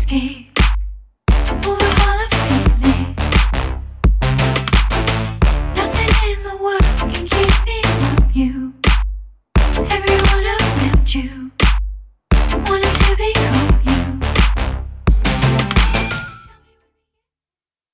escape over all of feeling. Nothing in the world can keep me from you. Everyone around you.